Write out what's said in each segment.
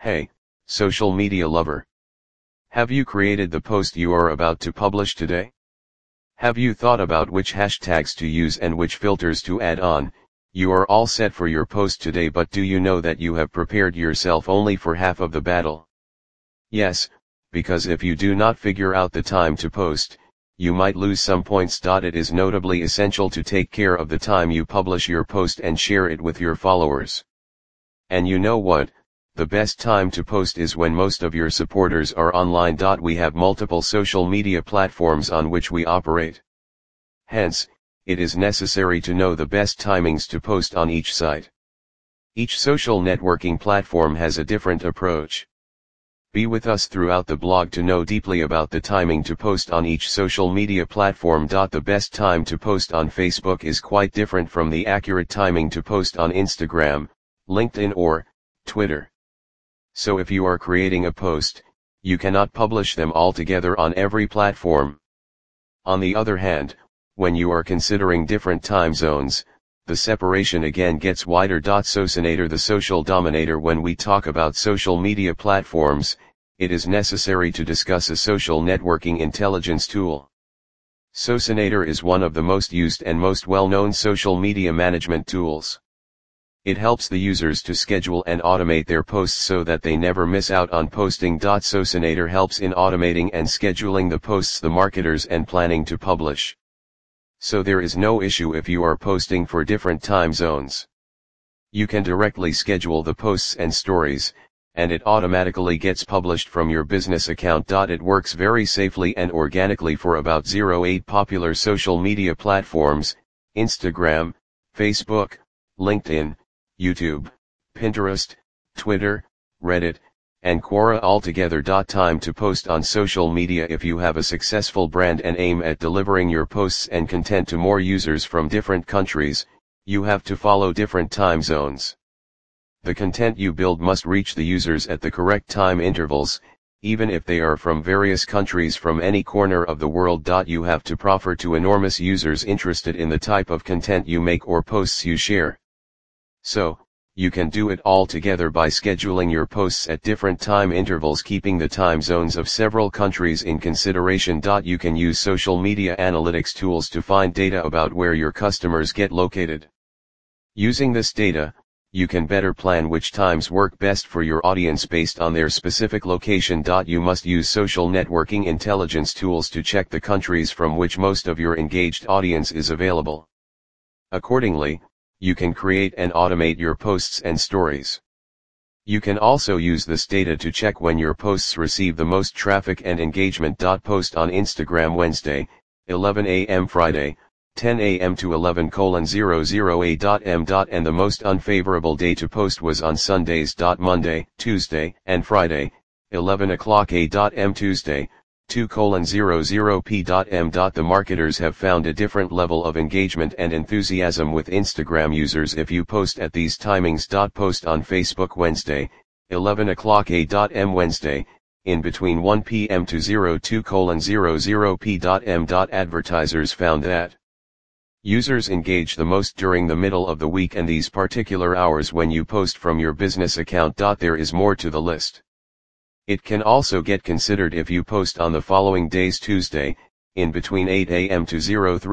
Hey, social media lover. Have you created the post you are about to publish today? Have you thought about which hashtags to use and which filters to add on? You are all set for your post today, but do you know that you have prepared yourself only for half of the battle? Yes, because if you do not figure out the time to post, you might lose some points. It is notably essential to take care of the time you publish your post and share it with your followers. And you know what? The best time to post is when most of your supporters are online. We have multiple social media platforms on which we operate. Hence, it is necessary to know the best timings to post on each site. Each social networking platform has a different approach. Be with us throughout the blog to know deeply about the timing to post on each social media platform. The best time to post on Facebook is quite different from the accurate timing to post on Instagram, LinkedIn or Twitter. So if you are creating a post, you cannot publish them all together on every platform. On the other hand, when you are considering different time zones, the separation again gets wider. Socinator, the social dominator. When we talk about social media platforms, it is necessary to discuss a social networking intelligence tool. Socinator is one of the most used and most well-known social media management tools. It helps the users to schedule and automate their posts so that they never miss out on posting. Socinator helps in automating and scheduling the posts the marketers and planning to publish. So there is no issue if you are posting for different time zones. You can directly schedule the posts and stories, and it automatically gets published from your business account. It works very safely and organically for about 08 popular social media platforms: Instagram, Facebook, LinkedIn, YouTube, Pinterest, Twitter, Reddit, and Quora altogether. Time to post on social media. If you have a successful brand and aim at delivering your posts and content to more users from different countries, you have to follow different time zones. The content you build must reach the users at the correct time intervals, even if they are from various countries from any corner of the world. You have to proffer to enormous users interested in the type of content you make or posts you share. So, you can do it all together by scheduling your posts at different time intervals, keeping the time zones of several countries in consideration. You can use social media analytics tools to find data about where your customers get located. Using this data, you can better plan which times work best for your audience based on their specific location. You must use social networking intelligence tools to check the countries from which most of your engaged audience is available. Accordingly, you can create and automate your posts and stories. You can also use this data to check when your posts receive the most traffic and engagement. Post on Instagram Wednesday, 11 a.m. Friday, 10 a.m. to 11:00 a.m. And the most unfavorable day to post was on Sundays. Monday, Tuesday, and Friday, 11 a.m. Tuesday, 2:00 p.m. The marketers have found a different level of engagement and enthusiasm with Instagram users if you post at these timings. Post on Facebook Wednesday, 11 a.m. Wednesday, in between 1 p.m. to 2:00 p.m. Advertisers found that users engage the most during the middle of the week and these particular hours when you post from your business account. There is more to the list. It can also get considered if you post on the following days: Tuesday, in between 8 a.m. to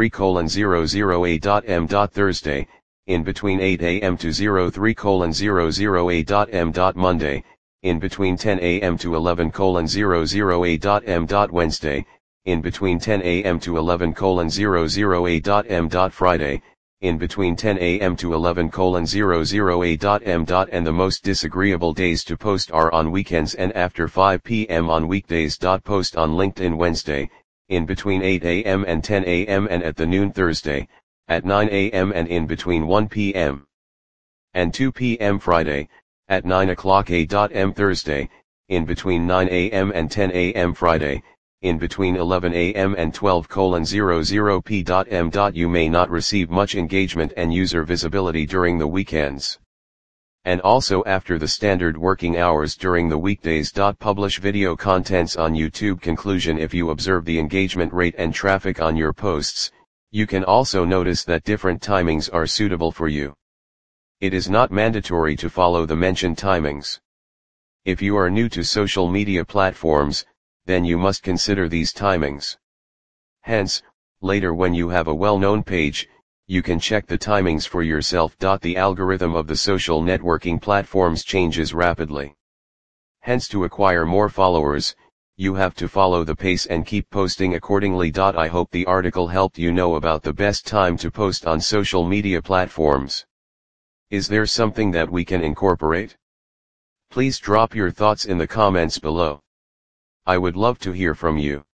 03:00 a.m. Thursday, in between 8 a.m. to 03:00 a.m. Monday, in between 10 a.m. to 11:00 a.m. Wednesday, in between 10 a.m. to 11:00 a.m. Friday, in between 10 a.m. to 11:00 a.m. And the most disagreeable days to post are on weekends and after 5 p.m. on weekdays. Post on LinkedIn Wednesday, in between 8 a.m. and 10 a.m. and at the noon Thursday, at 9 a.m. and in between 1 p.m. and 2 p.m. Friday, at 9 a.m. Thursday, in between 9 a.m. and 10 a.m. Friday, in between 11 a.m. and 12:00 p.m. You may not receive much engagement and user visibility during the weekends. And also after the standard working hours during the weekdays. Publish video contents on YouTube. Conclusion: if you observe the engagement rate and traffic on your posts, you can also notice that different timings are suitable for you. It is not mandatory to follow the mentioned timings. If you are new to social media platforms, then you must consider these timings. Hence, later when you have a well-known page, you can check the timings for yourself. The algorithm of the social networking platforms changes rapidly. Hence, to acquire more followers, you have to follow the pace and keep posting accordingly. I hope the article helped you know about the best time to post on social media platforms. Is there something that we can incorporate? Please drop your thoughts in the comments below. I would love to hear from you.